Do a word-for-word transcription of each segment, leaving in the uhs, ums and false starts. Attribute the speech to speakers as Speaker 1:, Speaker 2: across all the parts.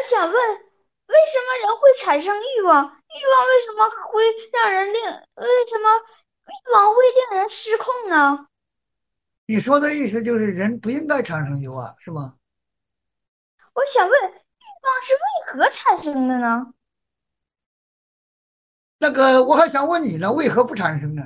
Speaker 1: 想问，为什么人会产生欲望？欲望为什么会让人令，为什么欲望会令人失控呢？
Speaker 2: 你说的意思就是人不应该产生欲望，是吗？
Speaker 1: 我想问，欲望是为何产生的呢？
Speaker 2: 那个我还想问你呢，为何不产生呢？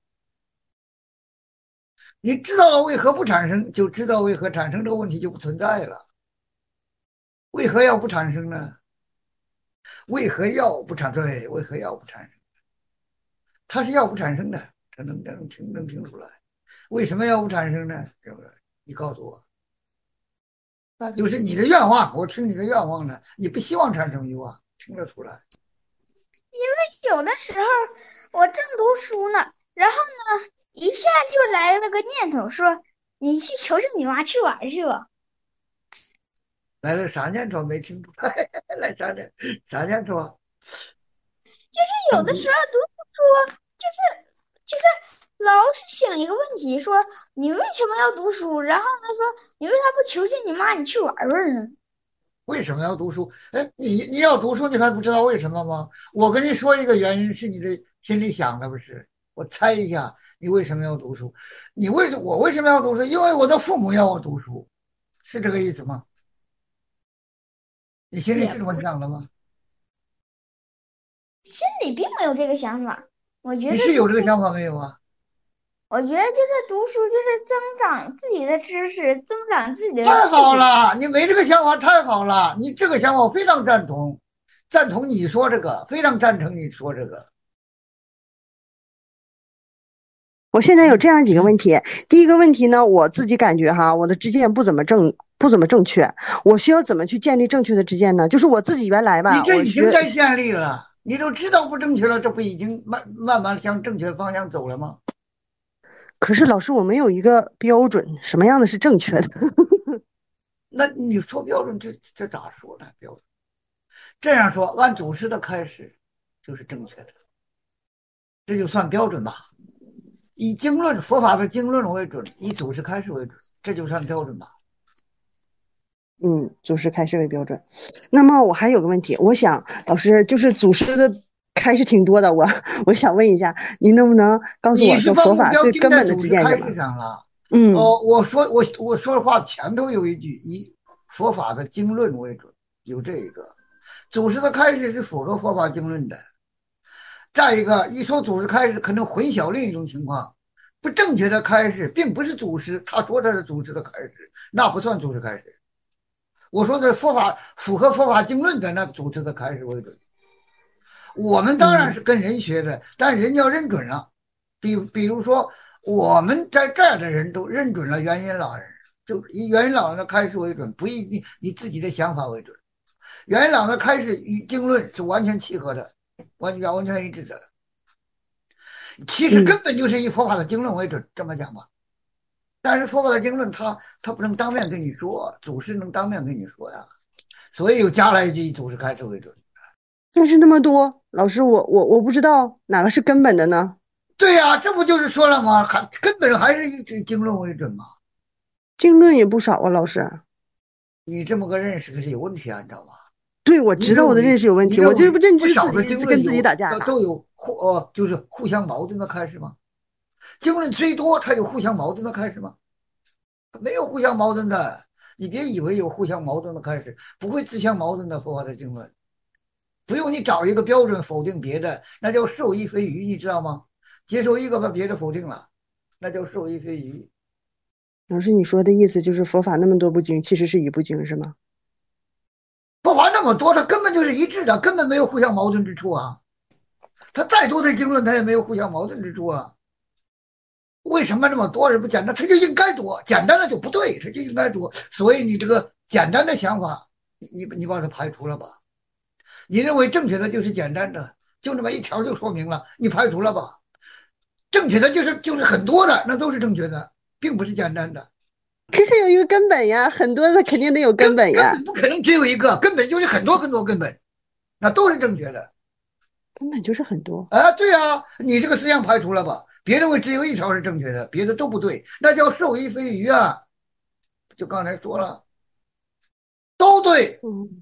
Speaker 2: 你知道了为何不产生，就知道为何产生这个问题就不存在了。为何要不产生呢？为何要不产？对，为何要不产生？它是要不产生的，它能能听能听出来。为什么要不产生呢？对不对？你告诉我，就是你的愿望，我听你的愿望呢，你不希望产生欲望，听得出来。
Speaker 1: 有的时候我正读书呢，然后呢，一下就来了个念头，说你去求求你妈去玩去吧。
Speaker 2: 来了啥念头没听出来？来啥念啥念头啊？
Speaker 1: 有的时候读书就是就是老是想一个问题，说你为什么要读书？然后呢，说你为啥不求求你妈，你去玩玩呢？
Speaker 2: 为什么要读书？哎，你你要读书，你还不知道为什么吗？我跟你说一个原因，是你的心里想的，不是？我猜一下，你为什么要读书？你为什我为什么要读书？因为我的父母要我读书，是这个意思吗？你心里是这么
Speaker 1: 也不
Speaker 2: 想的吗？
Speaker 1: 心里并没有这个想法。我觉
Speaker 2: 你
Speaker 1: 得读书，
Speaker 2: 是有这个想法没有啊？
Speaker 1: 我觉得就是读书，就是增长自己的知识，增长自己的
Speaker 2: 太
Speaker 1: 技术。
Speaker 2: 好了，你没这个想法太好了，你这个想法我非常赞同，赞同你说这个，非常赞成你说这个。
Speaker 3: 我现在有这样几个问题。第一个问题呢，我自己感觉哈，我的知见不怎么正，不怎么正确。我需要怎么去建立正确的知见呢？就是我自己原来吧，
Speaker 2: 你这已经
Speaker 3: 我学，
Speaker 2: 在建立了，你都知道不正确了，这不已经慢慢慢向正确方向走了吗？
Speaker 3: 可是老师我没有一个标准，什么样的是正确的？
Speaker 2: 那你说标准，这这咋说呢？标准这样说，按祖师的开始就是正确的，这就算标准吧。以经论佛法的经论为准，以祖师开示为准，这就算标准吧。
Speaker 3: 嗯，祖师开示为标准。那么我还有个问题，我想老师就是祖师的开示挺多的，我我想问一下，您能不能告诉我
Speaker 2: 你是
Speaker 3: 说佛法
Speaker 2: 把目标
Speaker 3: 最根本的
Speaker 2: 定在祖
Speaker 3: 知见是什么？
Speaker 2: 师开示上了。
Speaker 3: 嗯
Speaker 2: 哦，我说我我说的话前头有一句，以佛法的经论为准，有这一个。祖师的开示是符合佛法经论的。再一个，一说祖师开示，可能混淆另一种情况，不正确的开示并不是祖师，他说他是祖师的开示，那不算祖师开示。我说的佛法符合佛法经论的，那祖师的开示为准。我们当然
Speaker 3: 嗯
Speaker 2: 是跟人学的，但人要认准了。比比如说，我们在这儿的人都认准了元音老人，就以元音老人的开示为准，不以你你自己的想法为准。元音老人的开示与经论是完全契合的，完全完全一致的。其实
Speaker 3: 嗯。
Speaker 2: 根本就是以佛法的经论为准，这么讲吧。但是佛法的经论他他不能当面跟你说，祖师能当面跟你说呀，所以又加了一句以祖师开示为准。
Speaker 3: 但是那么多，老师我我我不知道哪个是根本的呢？
Speaker 2: 对呀、这不就是说了吗？还根本还是以经论为准嘛。
Speaker 3: 经论也不少啊，老师。
Speaker 2: 你这么个认识可是有问题啊，你知道吗？
Speaker 3: 对，我知道我的认
Speaker 2: 你认为
Speaker 3: 识有问题，我就是不
Speaker 2: 你认为
Speaker 3: 认知自
Speaker 2: 不少的
Speaker 3: 己跟自己
Speaker 2: 经论有
Speaker 3: 打架呢。
Speaker 2: 都都有互呃就是互相矛盾的开始吗？经论最多它有互相矛盾的开始吗？没有互相矛盾的。你别以为有互相矛盾的开始，不会自相矛盾的佛法的经论，不用你找一个标准否定别的，那叫受益非余，你知道吗？接受一个把别的否定了，那叫受益非余。
Speaker 3: 老师，你说的意思就是佛法那么多部经，其实是一部经是吗？
Speaker 2: 佛法那么多，它根本就是一致的，根本没有互相矛盾之处啊。它再多的经论，它也没有互相矛盾之处啊。为什么这么多人不简单？它就应该多，简单的就不对，它就应该多。所以你这个简单的想法，你你你把它排除了吧？你认为正确的就是简单的，就那么一条就说明了，你排除了吧？正确的就是就是很多的，那都是正确的，并不是简单的。
Speaker 3: 可是有一个根本呀，很多的肯定得有
Speaker 2: 根
Speaker 3: 根本呀，
Speaker 2: 根本不可能只有一个，根本就是很多很多根本，那都是正确的。
Speaker 3: 根本就是很多。
Speaker 2: 啊，对啊，你这个思想排除了吧？别认为只有一条是正确的，别的都不对，那叫受益非余啊。就刚才说了，都对，
Speaker 3: 嗯，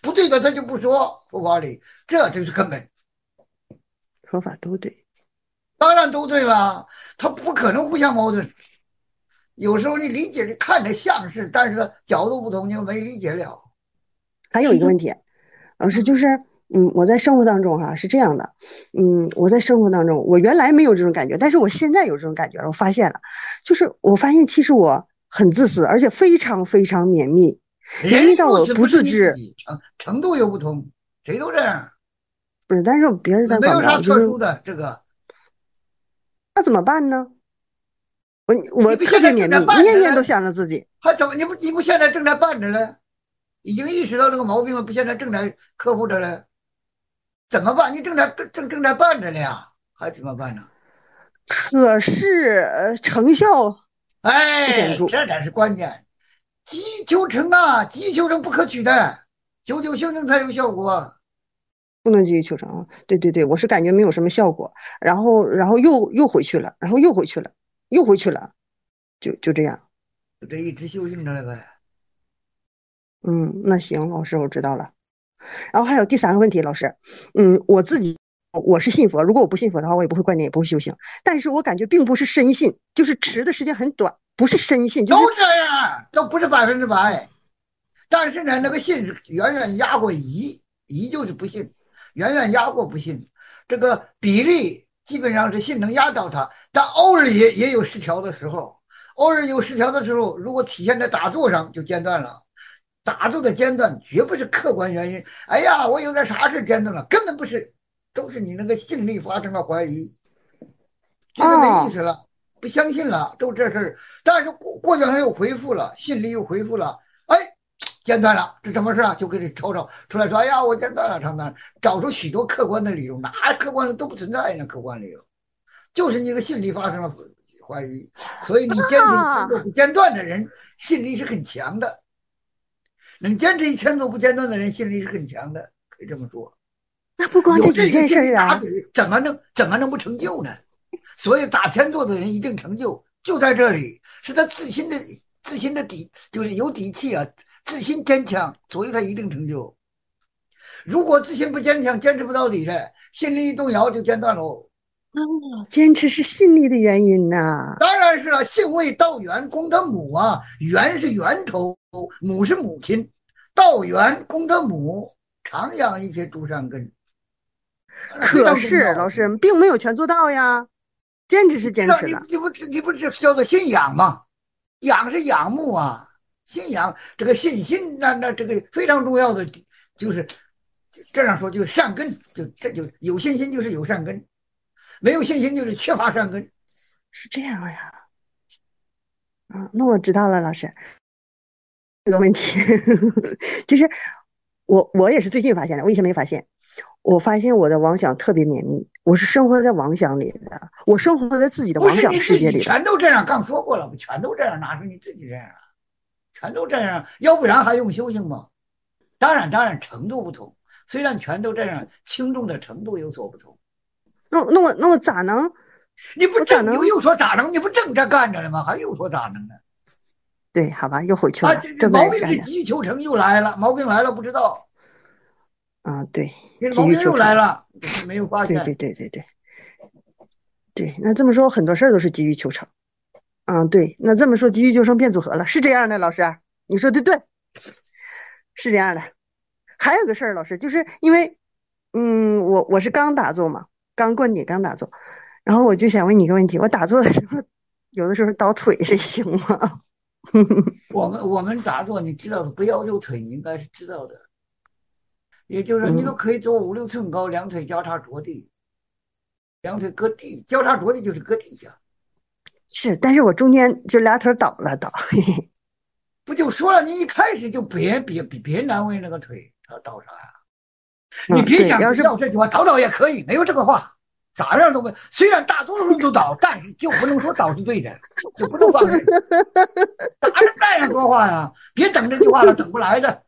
Speaker 2: 不对的他就不说，佛法里这就是根本。
Speaker 3: 说法都对，
Speaker 2: 当然都对了，他不可能互相矛盾。有时候你理解你看着像是，但是角度不同，你就没理解了。
Speaker 3: 还有一个问题，老师就是，嗯，我在生活当中哈、是这样的，嗯，我在生活当中，我原来没有这种感觉，但是我现在有这种感觉了，我发现了，就是我发现其实我很自私，而且非常非常绵密，绵
Speaker 2: 人
Speaker 3: 密到我不
Speaker 2: 如此不是
Speaker 3: 自知，
Speaker 2: 你自己，程程度又不同，谁都这样，
Speaker 3: 不是，但是别人
Speaker 2: 没
Speaker 3: 咱管不着，就
Speaker 2: 没有啥特
Speaker 3: 是
Speaker 2: 殊的。这个
Speaker 3: 那怎么办呢？我
Speaker 2: 你
Speaker 3: 我
Speaker 2: 不现在正在
Speaker 3: 特别绵密，
Speaker 2: 办着呢，
Speaker 3: 念念都想着自己，
Speaker 2: 还怎么你不你不现在正在办着呢？已经意识到这个毛病了，不现在正在克服着呢？怎么办？你正在正正在办着呢呀，还怎么办呢？
Speaker 3: 可是呃成效不显
Speaker 2: 哎，
Speaker 3: 著。
Speaker 2: 这才是关键。急于求成啊，急于求成不可取的，久久修行才有效果。
Speaker 3: 不能急于求成啊！对对对，我是感觉没有什么效果，然后然后又又回去了，然后又回去了，又回去了，就就这样。
Speaker 2: 就这一直修行着了呗。
Speaker 3: 嗯，那行，老师我知道了。然后还有第三个问题，老师，嗯，我自己我是信佛，如果我不信佛的话，我也不会观念，也不会修行。但是我感觉并不是深信，就是持的时间很短，不是深信，就是
Speaker 2: 都这样，都不是百分之百。但是呢，那个信是远远压过疑，疑就是不信，远远压过不信。这个比例基本上是信能压倒他，但偶尔也也有失调的时候。偶尔有失调的时候，如果体现在打坐上就间断了。打坐的间断绝不是客观原因。哎呀，我有点啥事间断了，根本不是，都是你那个信力发生了怀疑，觉得没意
Speaker 3: 哦
Speaker 2: 思了，不相信了，都这事儿。但是过过两天又恢复了，信力又恢复了，哎，间断了，这什么事啊？就给你瞅瞅出来说，哎呀，我间断了，长断，找出许多客观的理由，哪客观的都不存在呢？客观理由就是你个信力发生了怀疑，所以你坚持一千多
Speaker 3: 啊，
Speaker 2: 不间断的人，信力是很强的。能坚持一千多不间断的人，信力是很强的，可以这么说。
Speaker 3: 那不光这几
Speaker 2: 有这个
Speaker 3: 件事儿啊，
Speaker 2: 心理打底，怎么能怎么能不成就呢？所以打天坐的人一定成就，就在这里，是他自心的自心的底，就是有底气啊，自信坚强，所以他一定成就。如果自信不坚强，坚持不到底的，心力一动摇就间断喽。
Speaker 3: 坚持是信力的原因呐、
Speaker 2: 当然是了，性味道源功德母啊，源是源头，母是母亲，道源功德母，常养一切诸善根，非
Speaker 3: 可
Speaker 2: 常重要。
Speaker 3: 是老师并没有全做到呀，坚持是坚
Speaker 2: 让你
Speaker 3: 持了。
Speaker 2: 你不你不是叫做信仰吗？仰是仰慕啊，信仰这个信心，那那这个非常重要的就是这样说，就是善根，就这就有信心就是有善根，没有信心就是缺乏善根。
Speaker 3: 是这样呀，啊，那我知道了，老师。这个问题，就是我我也是最近发现的，我以前没发现。我发现我的妄想特别绵密，我是生活在妄想里的，我生活在自己的
Speaker 2: 不是
Speaker 3: 妄想
Speaker 2: 你自己
Speaker 3: 世界里的。
Speaker 2: 全都这样，刚说过了，全都这样，哪是你自己这样啊？全都这样，要不然还用修行吗？当然，当然程度不同，虽然全都这样，轻重的程度有所不同。
Speaker 3: 那那我那我咋能？
Speaker 2: 你不
Speaker 3: 我咋能？
Speaker 2: 正又又说咋能？你不正这干着了吗？还又说咋能呢？
Speaker 3: 对，好吧，又回去
Speaker 2: 啊，
Speaker 3: 了，
Speaker 2: 这这
Speaker 3: 正
Speaker 2: 毛病是
Speaker 3: 在干着。
Speaker 2: 急于求成又来了，毛病来了不知道，
Speaker 3: 啊，对，
Speaker 2: 这
Speaker 3: 急
Speaker 2: 毛病又来
Speaker 3: 于求成。
Speaker 2: 了，就是没有发
Speaker 3: 对对
Speaker 2: 现。
Speaker 3: 对对对对，那这么说，很多事儿都是急于求成。啊，对，那这么说，急于求成变组合了，是这样的，老师，你说的对，是这样的。还有个事儿，老师，就是因为，嗯，我我是刚打坐嘛，刚灌顶，刚打坐，然后我就想问你一个问题：我打坐的时候，有的时候倒腿，这行吗？
Speaker 2: 我们我们打坐，你知道的，不要求腿，你应该是知道的。也就是说，你都
Speaker 3: 嗯，
Speaker 2: 可以做五六寸高，两腿交叉着地，两腿搁地，交叉着地就是搁地下。
Speaker 3: 是，但是我中间就俩腿倒了倒，嘿嘿。
Speaker 2: 不就说了，你一开始就别别别别难为那个腿，他倒啥呀？你
Speaker 3: 嗯，对，
Speaker 2: 别想
Speaker 3: 要是
Speaker 2: 要这句话，倒倒也可以，没有这个话，咋样都没。虽然大多数人都倒，但是就不能说倒是对的，就不能放任。咋能这样说话呀？别等这句话了，等不来的。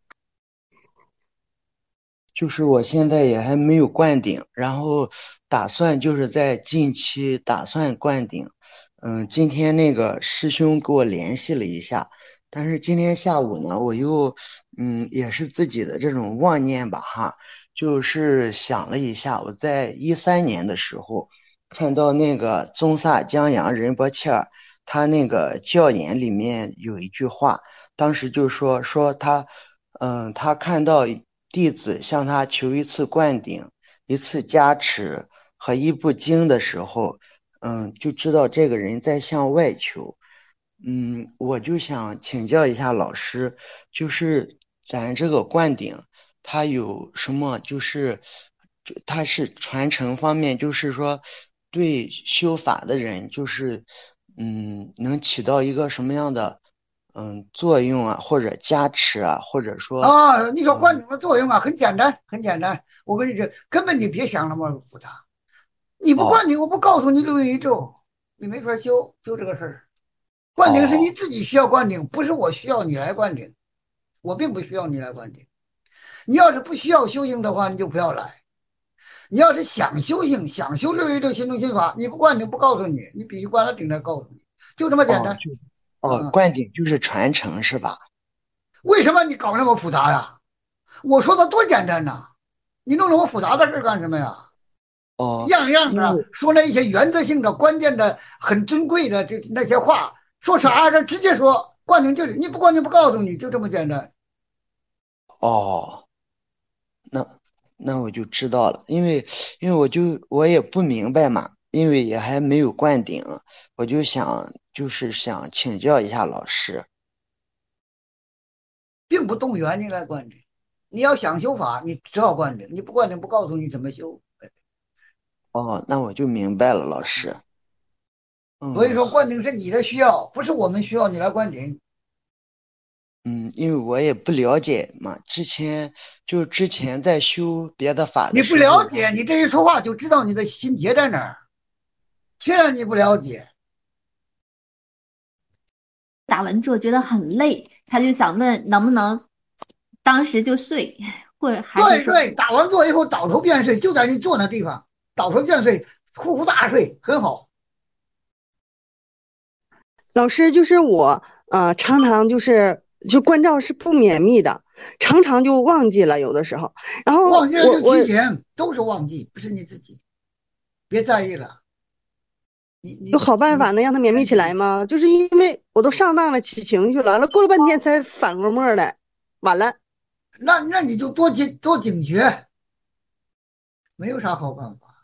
Speaker 4: 就是我现在也还没有灌顶，然后打算就是在近期打算灌顶， 嗯，今天那个师兄给我联系了一下，但是今天下午呢，我又嗯也是自己的这种妄念吧哈，就是想了一下，我在一三年的时候看到那个宗萨江扬仁波切尔他那个教言里面有一句话，当时就说说他嗯他看到弟子向他求一次灌顶、一次加持和一部经的时候。嗯，就知道这个人在向外求。嗯，我就想请教一下老师，就是咱这个灌顶，它有什么？就是就它是传承方面，就是说对修法的人，就是嗯，能起到一个什么样的嗯作用啊，或者加持啊，或者说
Speaker 2: 啊，你说灌
Speaker 4: 嗯
Speaker 2: 顶的作用啊，很简单，很简单。我跟你讲，根本你别想那么复杂。你不
Speaker 4: 哦
Speaker 2: 灌顶，我不告诉你六元宇宙，你没法修，就这个事儿。灌顶是你
Speaker 4: 哦
Speaker 2: 自己需要灌顶，不是我需要你来灌顶。我并不需要你来灌顶。你要是不需要修行的话，你就不要来。你要是想修行，想修六元宇宙心中心法，你不灌顶不告诉你，你必须灌了顶才告诉你，就这么简
Speaker 4: 哦，
Speaker 2: 单。
Speaker 4: 就哦，
Speaker 2: 嗯，
Speaker 4: 灌顶就是传承是吧？
Speaker 2: 为什么你搞那么复杂呀？我说的多简单呐，你弄那么复杂的事干什么呀？
Speaker 4: 哦，
Speaker 2: 样样的
Speaker 4: 因为
Speaker 2: 说那一些原则性的、关键的、很尊贵的这那些话，说啥这直接说，灌顶就是你不灌顶不告诉你，就这么简单。
Speaker 4: 哦。那那我就知道了，因为因为我就我也不明白嘛，因为也还没有灌顶，我就想就是想请教一下老师。
Speaker 2: 并不动员你来灌顶。你要想修法，你只好灌顶，你不灌顶不告诉你怎么修。
Speaker 4: 哦，那我就明白了，老师。嗯
Speaker 2: 所以说，灌顶是你的需要，不是我们需要你来灌顶。
Speaker 4: 嗯，因为我也不了解嘛，之前就之前在修别的法
Speaker 2: 你不
Speaker 4: 的时候，
Speaker 2: 了解，你这一说话就知道你的心结在哪儿。虽然你不了解，
Speaker 5: 打完之后觉得很累，他就想问能不能当时就睡，或者还是说
Speaker 2: 对对，打完坐以后倒头便睡，就在你坐那地方，倒头便睡，呼呼大睡，很好。
Speaker 3: 老师就是我，呃，常常就是就关照是不绵密的，常常就忘记了有的时候。然后
Speaker 2: 忘记了就
Speaker 3: 我我
Speaker 2: 提醒，都是忘记，不是你自己，别在意了。你
Speaker 3: 有
Speaker 2: 你你，
Speaker 3: 好办法能让它绵密起来吗？就是因为我都上当了，起情绪了，了过了半天才反过味儿来，完了。
Speaker 2: 那那你就多警多警觉，没有啥好办法。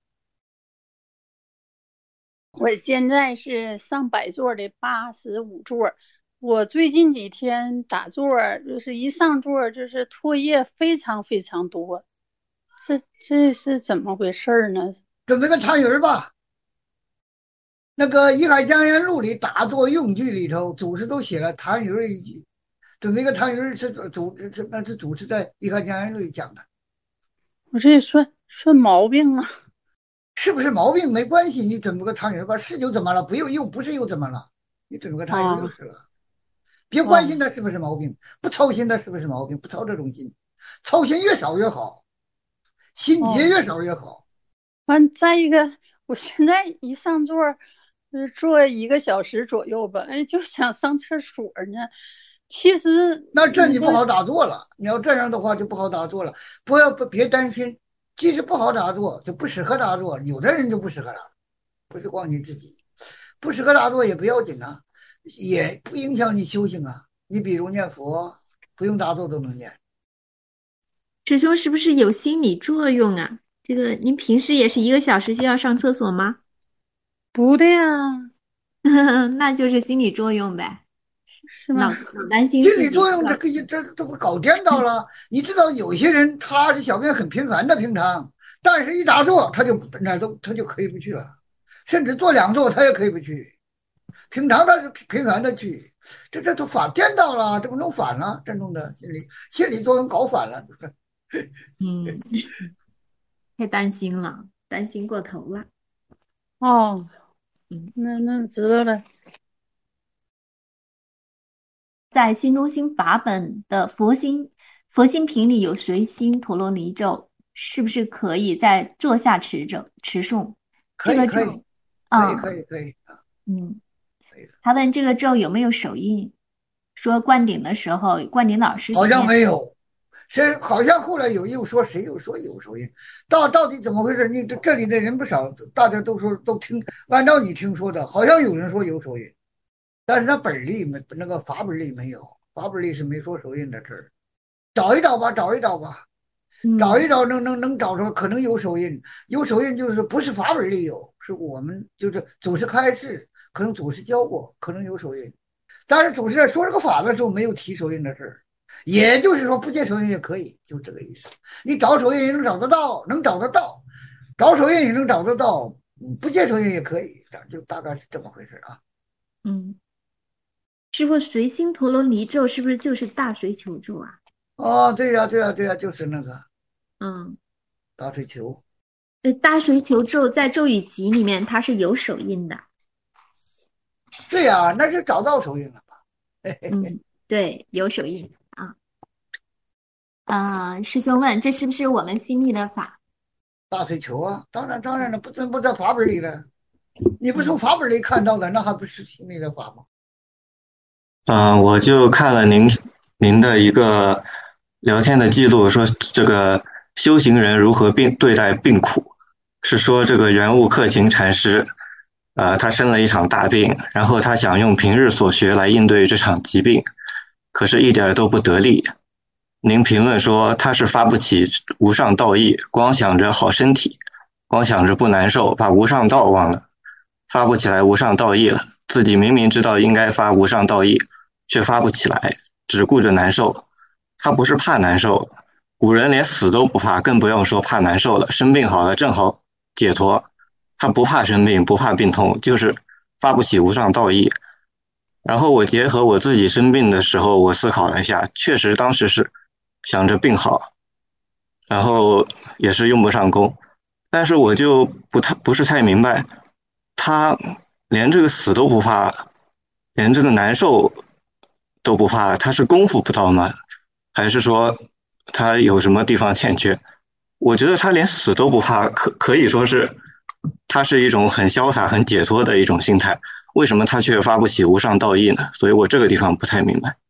Speaker 6: 我现在是上百座的八十五座，我最近几天打坐儿就是一上座儿就是唾液非常非常多，这这是怎么回事儿呢？
Speaker 2: 准备个汤鱼儿吧。那个《一海江源录》里打坐用句里头，祖师都写了汤鱼儿一句。准备个汤鱼儿是祖这那是祖师在《一海江源录》里讲的，
Speaker 6: 我这也算算毛病啊。
Speaker 2: 是不是毛病没关系，你准备个汤圆吧，是就怎么了？不用又不是又怎么了？你准备个汤圆就
Speaker 6: 啊
Speaker 2: 是了，别关心
Speaker 6: 啊
Speaker 2: 它是不是毛病，不操心它是不是毛病，不操这种心，操心越少越好，心结
Speaker 6: 哦，
Speaker 2: 越少越好。
Speaker 6: 完再一个，我现在一上座儿，就是坐一个小时左右吧，哎，就想上厕所呢。其实
Speaker 2: 那这
Speaker 6: 你说
Speaker 2: 你不好打坐了，你要这样的话就不好打坐了。不要不别担心，即使不好打坐，就不适合打坐，有的人就不适合打，不是光你自己，不适合打坐也不要紧啊，也不影响你修行啊。你比如念佛，不用打坐都能念。
Speaker 5: 师兄是不是有心理作用啊？这个您平时也是一个小时就要上厕所吗？
Speaker 6: 不对呀，
Speaker 5: 那就是心理作用呗，脑
Speaker 6: 是吗？
Speaker 5: 脑担心
Speaker 2: 心
Speaker 5: 自己。
Speaker 2: 理作用这个这这不搞颠倒了？你知道有些人他是小便很频繁的，平常，但是一打坐他就哪儿都他就可以不去了，甚至做两坐他也可以不去。平常他是频繁的去，这这都反颠倒了，这不弄反了？真正的心理心理作用搞反了，
Speaker 5: 嗯，太担心了，担心过头了。
Speaker 6: 哦，
Speaker 5: 嗯，
Speaker 6: 那那知道了。
Speaker 5: 在新中心法本的佛心佛心品里有随心陀罗尼咒，是不是可以在坐下持咒持诵？
Speaker 2: 可以可以
Speaker 5: 这个咒，
Speaker 2: 可以
Speaker 5: 嗯，
Speaker 2: 可以可以。
Speaker 5: 嗯，他问这个咒有没有手印，说灌顶的时候，灌顶老师
Speaker 2: 好像
Speaker 5: 念
Speaker 2: 没有，是好像后来有又说谁又说有手印，到到底怎么回事？你这这里的人不少，大家都说都听，按照你听说的，好像有人说有手印，但是那本里没那个法本里没有，法本里是没说手印的事儿。找一找吧，找一找吧，找
Speaker 5: 嗯
Speaker 2: 一找能能能找着，可能有手印，有手印就是不是法本里有，是我们就是祖师开示，可能祖师教过，可能有手印，但是祖师在说这个法的时候没有提手印的事儿。也就是说，不借手印也可以，就这个意思。你找手印也能找得到，能找得到，找手印也能找得到，嗯不借手印也可以，就大概是这么回事啊。
Speaker 5: 嗯，师傅，随心陀罗尼咒是不是就是大水球咒啊？
Speaker 2: 哦，对呀，对呀，对呀，就是那个
Speaker 5: 嗯，
Speaker 2: 大水球。
Speaker 5: 呃，大水球咒在咒语集里面它是有手印的。
Speaker 2: 对呀，那是找到手印了。
Speaker 5: 嗯，对，有手印啊。啊、师兄问，这是不是我们新密的法？
Speaker 2: 大水球啊，当然当然了，不真不在法本里了。你不从
Speaker 5: 嗯
Speaker 2: 法本里看到的，那还不是心里的法吗？
Speaker 7: 嗯、呃我就看了您您的一个聊天的记录，说这个修行人如何病对待病苦，是说这个圆悟克勤禅师，呃，他生了一场大病，然后他想用平日所学来应对这场疾病，可是一点都不得力。您评论说他是发不起无上道义，光想着好身体，光想着不难受，把无上道忘了，发不起来无上道义了。自己明明知道应该发无上道义，却发不起来，只顾着难受。他不是怕难受，古人连死都不怕，更不用说怕难受了。生病好了正好解脱，他不怕生病，不怕病痛，就是发不起无上道义。然后我结合我自己生病的时候，我思考了一下，确实当时是想着病好，然后也是用不上功，但是我就不太不是太明白，他连这个死都不怕，连这个难受都不怕，他是功夫不到吗？还是说他有什么地方欠缺？我觉得他连死都不怕，可可以说是他是一种很潇洒、很解脱的一种心态。为什么他却发不起无上道义呢？所以我这个地方不太明白。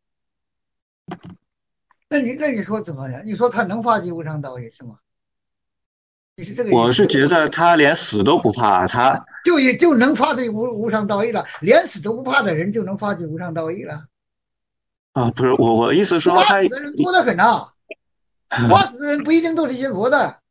Speaker 2: 那你那你说怎么样？你说他能发起无上道义是吗？你是这个意思？
Speaker 7: 我是觉得他连死都不怕，他
Speaker 2: 就也就能发起无无上道义了，连死都不怕的人就能发起无上道义了。
Speaker 7: 啊，不是我我意思
Speaker 2: 不
Speaker 7: 说他
Speaker 2: 怕死的人多得很呐、不怕死的人不一定都是信佛的。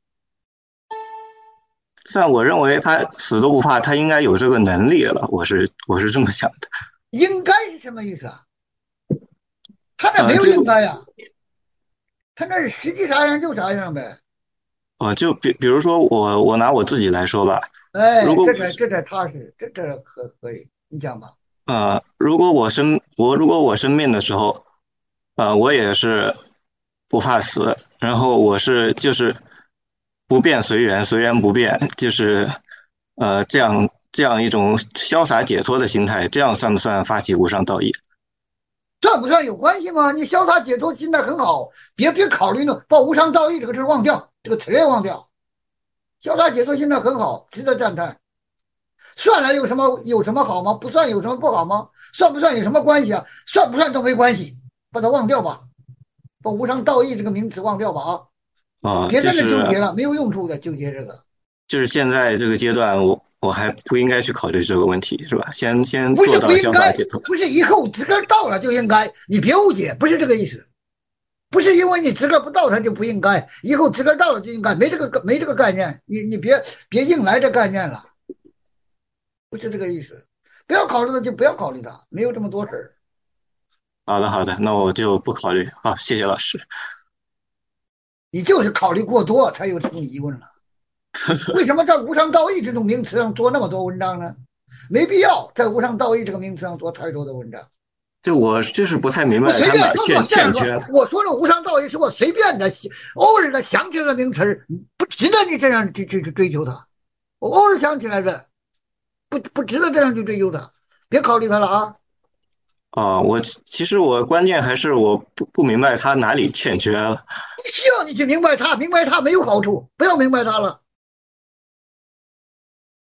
Speaker 7: 但我认为他死都不怕，他应该有这个能力了。我是我是这么想的。
Speaker 2: 应该是什么意思啊？他那没
Speaker 7: 呃，
Speaker 2: 有
Speaker 7: 就
Speaker 2: 应该呀、他那是实际啥样就啥样呗。
Speaker 7: 呃就比比如说我我拿我自己来说吧，如
Speaker 2: 哎，
Speaker 7: 果
Speaker 2: 这才这才踏实，这这可可以，你讲吧。
Speaker 7: 呃如果我生我如果我生病的时候，呃我也是不怕死，然后我是就是不变随缘，随缘不变，就是呃这样这样一种潇洒解脱的心态，这样算不算发起无上道义？
Speaker 2: 算不算有关系吗？你潇洒解脱心态很好，别别考虑呢，把无上道义这个事忘掉，这个词也忘掉。潇洒解脱心态很好，值得赞叹。算了有什么有什么好吗？不算有什么不好吗？算不算有什么关系啊？算不算都没关系，把它忘掉吧，把无上道义这个名词忘掉吧啊！
Speaker 7: 啊、
Speaker 2: 别在
Speaker 7: 就是
Speaker 2: 那纠结了，没有用处的纠结这个。
Speaker 7: 就是现在这个阶段，我我还不应该去考虑这个问题，是吧？先先
Speaker 2: 不是
Speaker 7: 做到
Speaker 2: 不应该，
Speaker 7: 潇洒解脱。
Speaker 2: 不是以后资格到了就应该，你别误解，不是这个意思。不是因为你资格不到，他就不应该；以后资格到了就应该，没这个没这个概念。你你别别硬来这概念了，不是这个意思。不要考虑的就不要考虑它，没有这么多事儿。
Speaker 7: 好的好的，那我就不考虑。好，谢谢老师。
Speaker 2: 你就是考虑过多才有这种疑问了。为什么在无上道义这种名词上做那么多文章呢？没必要在无上道义这个名词上做太多的文章。
Speaker 7: 就我就是不太明
Speaker 2: 我随
Speaker 7: 白他哪
Speaker 2: 便说说，
Speaker 7: 欠
Speaker 2: 这样说，
Speaker 7: 欠缺了。
Speaker 2: 我说的无上道义是我随便的、偶尔的想起来的名词儿，不值得你这样去去去追求它。我偶尔想起来的，不不值得这样去追求它，别考虑它了啊！
Speaker 7: 啊、我其实我关键还是我不不明白他哪里欠缺了。
Speaker 2: 不需要你去明白它，明白它没有好处，不要明白它了。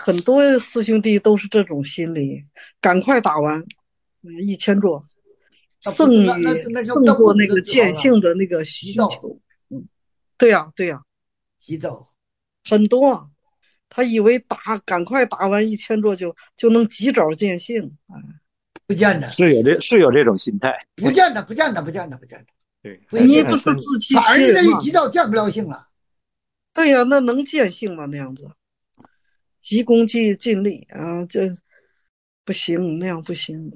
Speaker 8: 很多师兄弟都是这种心理，赶快打完，嗯，一千座，胜于胜过那个见性的那个需求。嗯，对呀、啊，对呀、啊，
Speaker 2: 急躁，
Speaker 8: 很多，他以为打赶快打完一千座就就能及早见性啊，
Speaker 2: 不见得，
Speaker 9: 是有这是有这种心态，
Speaker 2: 不见得，不见得，不见得，不见得。
Speaker 9: 对，
Speaker 8: 你不是自欺
Speaker 2: 反而
Speaker 8: 欺人吗？
Speaker 2: 这一急躁见不了性了。
Speaker 8: 对呀、啊，那能见性吗？那样子，急功近尽力啊，这不行，那样不行。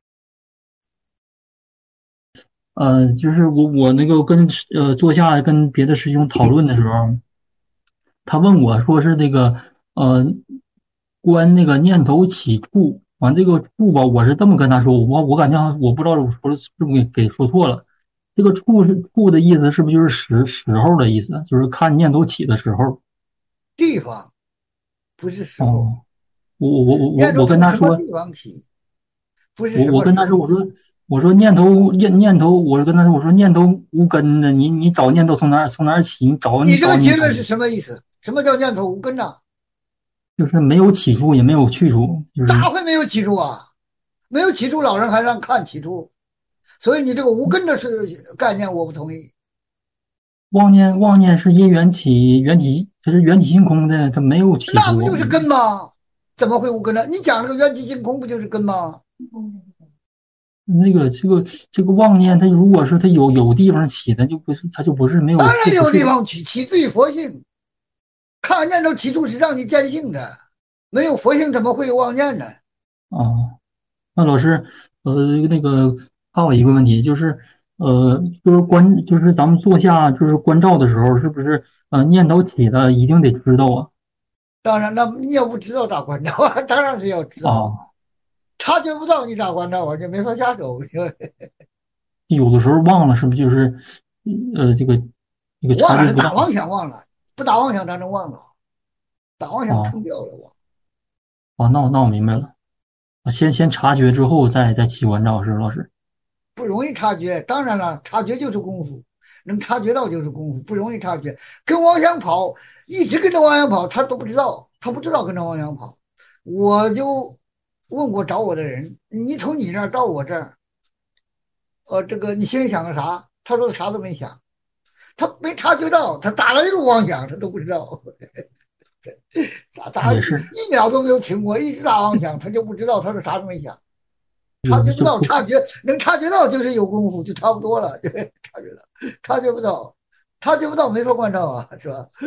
Speaker 10: 呃，就是我我那个跟呃坐下跟别的师兄讨论的时候，他问我说是那个呃观那个念头起处，完这个处吧，我是这么跟他说，我我感觉我不知道我说是不是给给说错了，这个处是处的意思是不是就是时时候的意思，就是看念头起的时候。
Speaker 2: 地方不是时候。
Speaker 10: 哦，我我我我我跟他说，
Speaker 2: 地方起，不是
Speaker 10: 我我跟他说，我说我说念头念念头，我跟他说，我说念头无根的，你你找念头从哪儿从哪儿起？你找
Speaker 2: 你这个结论是什么意思？什么叫念头无根呢？
Speaker 10: 就是没有起处，也没有去处，就是
Speaker 2: 咋会没有起处啊？没有起处，老人还让看起处，所以你这个无根的是概念，我不同意。
Speaker 10: 妄念妄念是因缘起，缘起它是缘起性空的，它没有起处。
Speaker 2: 那不就是根吗？怎么会无根呢？你讲这个缘起性空不就是根吗？
Speaker 10: 那个这个这个妄念，它如果是它有有地方起的，就不是它就不是没有。
Speaker 2: 当然有地方起，起自于佛性。看念头起处是让你见性的，没有佛性怎么会有妄念呢？
Speaker 10: 哦，那老师，呃，那个还有一个问题就是，呃，就是观，就是咱们坐下就是观照的时候，是不是呃念头起了一定得知道啊？
Speaker 2: 当然，那你要不知道咋观照啊？当然是要知道。
Speaker 10: 哦，
Speaker 2: 察觉不到你咋观照啊？就没法下手。
Speaker 10: 有的时候忘了，是不是就是，呃，这个这个察觉不到。
Speaker 2: 忘了是打妄想忘了，不打妄想咱能忘了，打妄想冲掉了忘。
Speaker 10: 哦，那我那我明白了。先先察觉之后再再起观照，是老师。
Speaker 2: 不容易察觉，当然了，察觉就是功夫，能察觉到就是功夫，不容易察觉。跟妄想跑，一直跟着妄想跑，他都不知道，他不知道跟着妄想跑。我就问过找我的人，你从你那儿到我这儿，呃，这个你心里想个啥？他说啥都没想，他没察觉到，他打了一路妄想，他都不知道。咋咋一秒都没有停过，一直打妄想，他就不知道，他说啥都没想。察觉不到，察觉能察觉到就是有功夫，就差不多了。察觉到，察觉不到，察觉不到没法观照啊，是吧？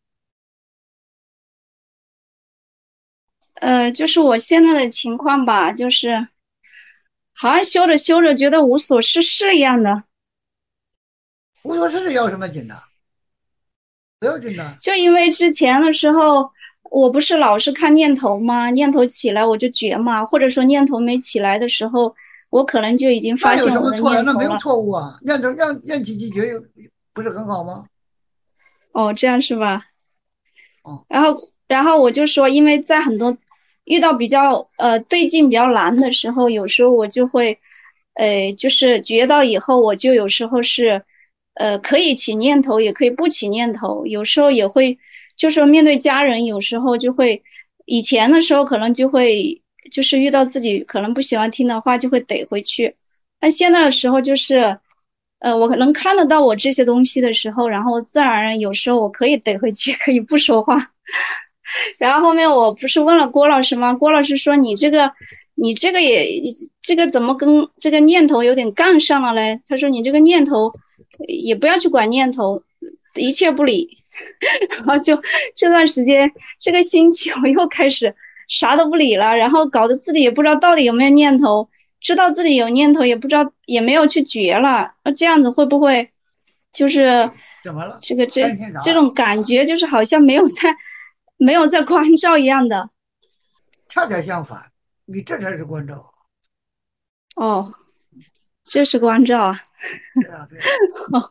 Speaker 1: 呃，就是我现在的情况吧，就是好像修着修着觉得无所事事一样的。
Speaker 2: 无所事事要什么紧张？不要紧张。
Speaker 1: 就因为之前的时候，我不是老是看念头吗？念头起来我就觉嘛，或者说念头没起来的时候，我可能就已经发现我的念头了。
Speaker 2: 那没有错误啊，念头念念起即觉，不是很好吗？
Speaker 1: 哦，这样是吧？
Speaker 2: 哦。
Speaker 1: 然后，然后我就说，因为在很多遇到比较呃对境比较难的时候，有时候我就会，呃，就是觉到以后，我就有时候是。呃，可以起念头，也可以不起念头。有时候也会，就说面对家人，有时候就会，以前的时候可能就会，就是遇到自己可能不喜欢听的话，就会怼回去。但现在的时候就是，呃，我能看得到我这些东西的时候，然后自然而然有时候我可以怼回去，可以不说话。然后后面我不是问了郭老师吗？郭老师说你这个。你这个也这个怎么跟这个念头有点杠上了嘞？他说你这个念头也不要去管念头，一切不理。然后就这段时间这个星期我又开始啥都不理了，然后搞得自己也不知道到底有没有念头，知道自己有念头也不知道也没有去觉了。那这样子会不会就是
Speaker 2: 怎么了？
Speaker 1: 这个这这种感觉就是好像没有在没有在关照一样的。
Speaker 2: 恰恰相反。你这才是关照。
Speaker 1: 哦，这是关照啊。
Speaker 2: 对啊，对啊。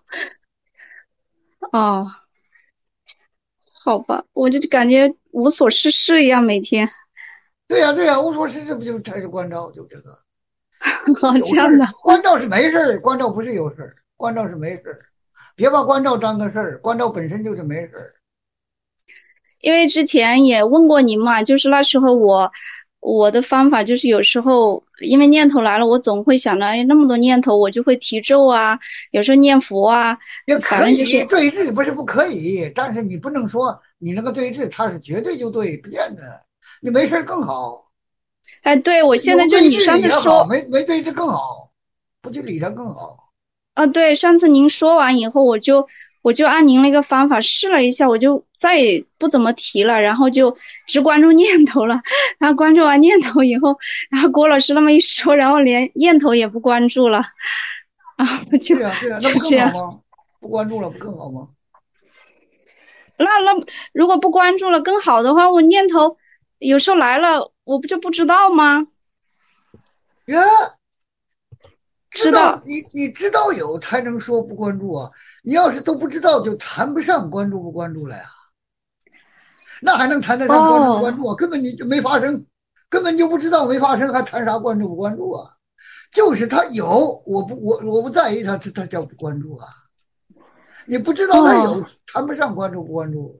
Speaker 1: 哦，好吧，我就感觉无所事事一样，每天。
Speaker 2: 对呀、啊，对呀、啊，无所事事不就才是关照？就这个。
Speaker 1: 哦，这样的。
Speaker 2: 关照是没事，关照不是有事，关照是没事。别把关照当个事儿，关照本身就是没事。
Speaker 1: 因为之前也问过您嘛，就是那时候我我的方法就是有时候因为念头来了，我总会想着，哎，那么多念头，我就会提咒啊，有时候念佛啊，
Speaker 2: 也可
Speaker 1: 反正就是
Speaker 2: 以对峙，不是不可以，但是你不能说你那个对峙它是绝对就对，不见得。你没事更好，
Speaker 1: 哎，对，我现在
Speaker 2: 有对
Speaker 1: 就你上
Speaker 2: 峙也好，
Speaker 1: 次说，
Speaker 2: 没没对峙更好，不去理它更好。
Speaker 1: 啊，对，上次您说完以后，我就我就按您那个方法试了一下，我就再也不怎么提了，然后就只关注念头了。然后关注完念头以后，然后郭老师那么一说，然后连念头也不关注了，然后就
Speaker 2: 对呀、对呀、那不
Speaker 1: 就这样。
Speaker 2: 更好吗？不关注了不更好吗？
Speaker 1: 那那如果不关注了更好的话，我念头有时候来了，我不就不知道吗？
Speaker 2: 呀，知
Speaker 1: 知道。
Speaker 2: 道你你知道有才能说不关注啊，你要是都不知道，就谈不上关注不关注了呀。那还能谈得上关注不关
Speaker 1: 哦
Speaker 2: 注啊？根本你就没发生，根本就不知道没发生，还谈啥关注不关注啊？就是他有，我不我我不在意他，这他叫不关注啊。你不知道他
Speaker 1: 哦
Speaker 2: 有，谈不上关注不关注。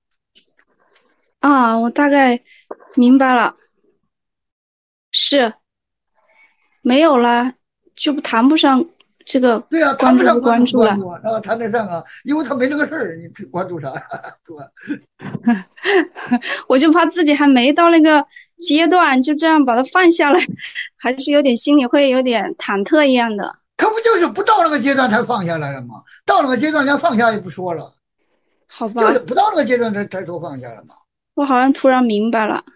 Speaker 1: 啊，我大概明白了，是没有了，就谈不上这个
Speaker 2: 对呀、谈
Speaker 1: 关注不
Speaker 2: 不上关注不
Speaker 1: 关注了。
Speaker 2: 关注啊，那谈得上啊，因为他没那个事儿，你关注啥呀？对吧？
Speaker 1: 我就怕自己还没到那个阶段，就这样把它放下来，还是有点心里会有点忐忑一样的。
Speaker 2: 可不就是不到那个阶段才放下来了吗？到那个阶段连放下也不说了，
Speaker 1: 好吧，
Speaker 2: 就是不到那个阶段才才说放下了嘛。
Speaker 1: 我好像突然明白了。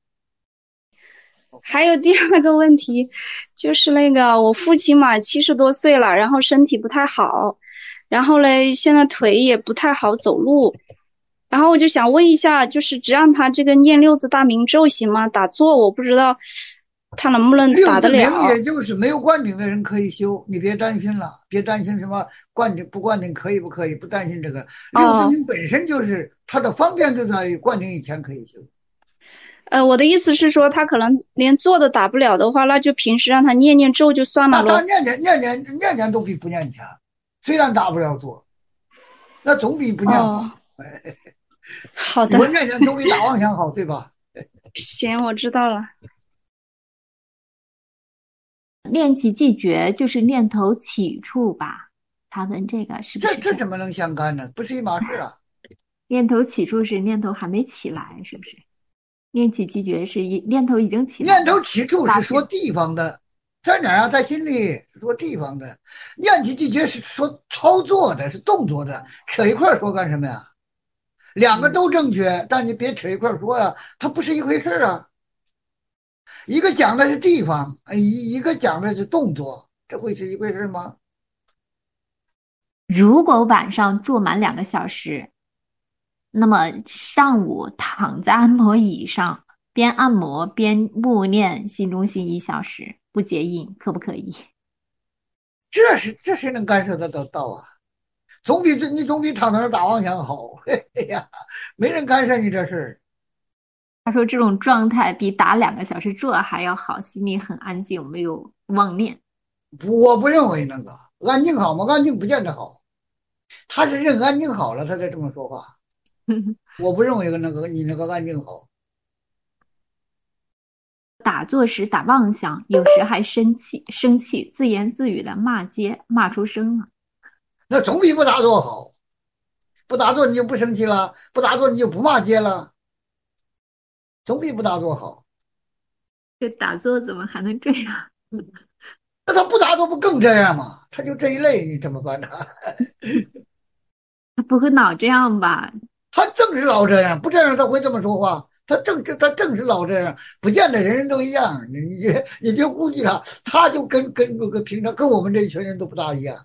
Speaker 1: 还有第二个问题，就是那个我父亲嘛，七十多岁了，然后身体不太好，然后嘞，现在腿也不太好走路，然后我就想问一下，就是只让他这个念六字大明咒行吗？打坐我不知道他能不能打得
Speaker 2: 六字明
Speaker 1: 了。
Speaker 2: 也就是没有灌顶的人可以修，你别担心了，别担心什么灌顶不灌顶可以不可以，不担心这个。六字
Speaker 1: 哦，
Speaker 2: 明本身就是它的方便就在于灌顶以前可以修。
Speaker 1: 呃，我的意思是说，他可能连坐都打不了的话，那就平时让他念念咒就算了
Speaker 2: 那他
Speaker 1: 咯。
Speaker 2: 念念念念念念都比不念强，虽然打不了坐，那总比不念好。
Speaker 1: 哦，好的，
Speaker 2: 比我念念总比打妄想好，对吧？
Speaker 1: 行，我知道了。
Speaker 5: 练习即觉就是念头起处吧？他问这个是不
Speaker 2: 这
Speaker 5: 是这样？
Speaker 2: 这怎么能相干呢？不是一码事啊。
Speaker 5: 念头起处是念头还没起来，是不是？念起即觉是一念头已经起来
Speaker 2: 念头
Speaker 5: 了，
Speaker 2: 起处是说地方的，在哪儿啊？在心里是说地方的。念起即觉是说操作的，是动作的，扯一块说干什么呀？两个
Speaker 5: 嗯，
Speaker 2: 都正确，但你别扯一块说呀，它不是一回事啊。一个讲的是地方，一一个讲的是动作，这会是一回事吗？
Speaker 5: 如果晚上坐满两个小时，那么上午躺在按摩椅上，边按摩边默念心中心一小时，不结印，可不可以？
Speaker 2: 这是这谁能干涉得到到啊？总比这你总比躺在那儿打妄想好。哎呀，没人干涉你这事儿。
Speaker 5: 他说这种状态比打两个小时坐还要好，心里很安静，没有妄念。
Speaker 2: 我不认为那个安静好吗？安静不见得好，他是认安静好了，他才这么说话。我不认为那个你那个安静好。
Speaker 5: 打坐时打妄想，有时还生气，生气自言自语的骂街，骂出声了。
Speaker 2: 那总比不打坐好。不打坐你就不生气了，不打坐你就不骂街了，总比不打坐好。
Speaker 5: 这打坐怎么还能这样？
Speaker 2: 那他不打坐不更这样吗？他就这一类，你怎么办呢？
Speaker 5: 他不会老这样吧？
Speaker 2: 他正是老这样，不这样他会这么说话。他正他正是老这样，不见得人人都一样。你你你别估计他，他就跟跟跟平常跟我们这一群人都不大一样。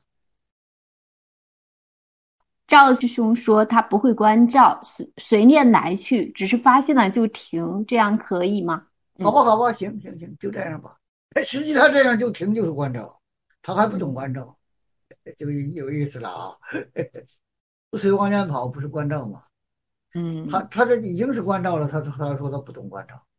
Speaker 5: 赵师兄说他不会关照，随随念来去，只是发现了就停，这样可以吗？
Speaker 2: 好吧，好吧，行行行，就这样吧。实际他这样就停就是关照，他还不懂关照，就有意思了啊。随往前跑不是关照吗？
Speaker 5: 嗯，
Speaker 2: 他他这已经是关照了，他他说他不懂关照。